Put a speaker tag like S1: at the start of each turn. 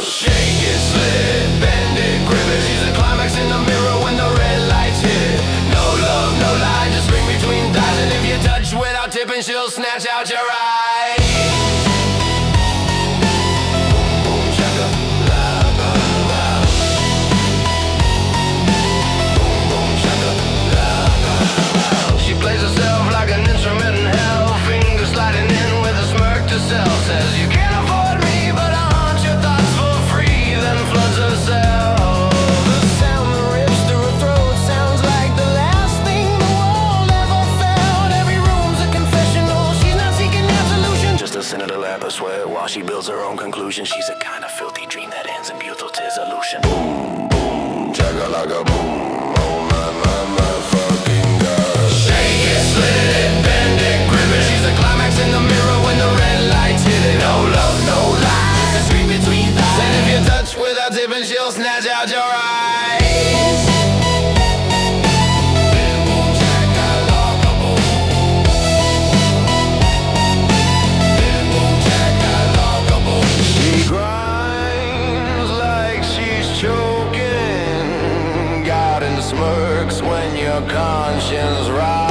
S1: Shake it, slip, bend it, grip it. She's a climax in the mirror when the red lights hit. No love, no lie, just ring between thighs. And if you touch without tipping, she'll snatch out your eyes. Boom, shaka, la, la, la. Boom, boom, shaka, la, la, la. She plays herself like an instrument in hell. Fingers sliding in with a smirk to sell. Says you can't afford me, but I'll haunt your thoughts for free. Then floods herself. The sound that rips through her throat sounds like the last thing the world ever felt. Every room's a confessional. She's not seeking absolution, just a sin of the lap of sweat while she builds her own conclusion. She's a kind of filthy dream that ends in butyl dissolution. Boom, boom, chugga like a boom. Oh my fucking god. Shake it, slit it, bend it, grip it. She's a climax in the mirror when the red lights hit it. No love, no lies, just read between thighs. And if you touch without tipping, she'll snatch out your eyes. Boom, chaka, like a boom. Boom, chaka, like a boom. She grinds like she's choking. God and smirks when your conscience rises.